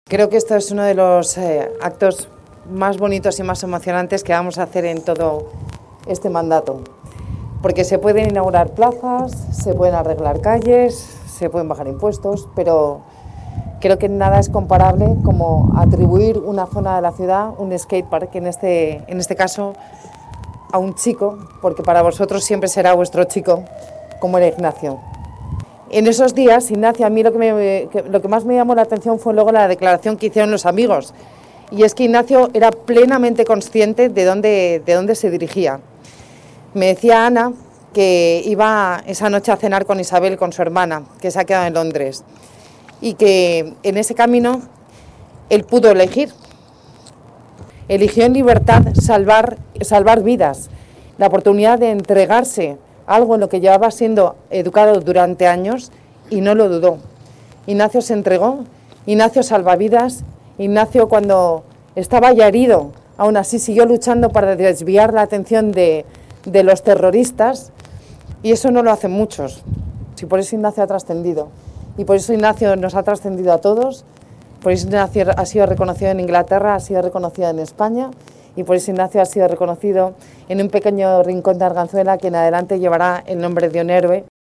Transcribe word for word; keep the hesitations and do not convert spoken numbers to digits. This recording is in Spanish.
Creo que esto es uno de los eh, actos más bonitos y más emocionantes que vamos a hacer en todo este mandato, porque se pueden inaugurar plazas, se pueden arreglar calles, se pueden bajar impuestos, pero creo que nada es comparable como atribuir una zona de la ciudad, un skatepark, en este, en este caso a un chico, porque para vosotros siempre será vuestro chico, como era Ignacio. En esos días, Ignacio, a mí lo que, me, que, lo que más me llamó la atención fue luego la declaración que hicieron los amigos. Y es que Ignacio era plenamente consciente de dónde, de dónde se dirigía. Me decía Ana que iba esa noche a cenar con Isabel, con su hermana, que se ha quedado en Londres. Y que en ese camino él pudo elegir. Eligió en libertad salvar, salvar vidas, la oportunidad de entregarse algo en lo que llevaba siendo educado durante años y no lo dudó. Ignacio se entregó, Ignacio salva vidas, Ignacio cuando estaba ya herido, aún así siguió luchando para desviar la atención de, de los terroristas, y eso no lo hacen muchos. Y por eso Ignacio ha trascendido, y por eso Ignacio nos ha trascendido a todos, por eso Ignacio ha sido reconocido en Inglaterra, ha sido reconocido en España, y por eso Ignacio ha sido reconocido en un pequeño rincón de Arganzuela que en adelante llevará el nombre de un héroe.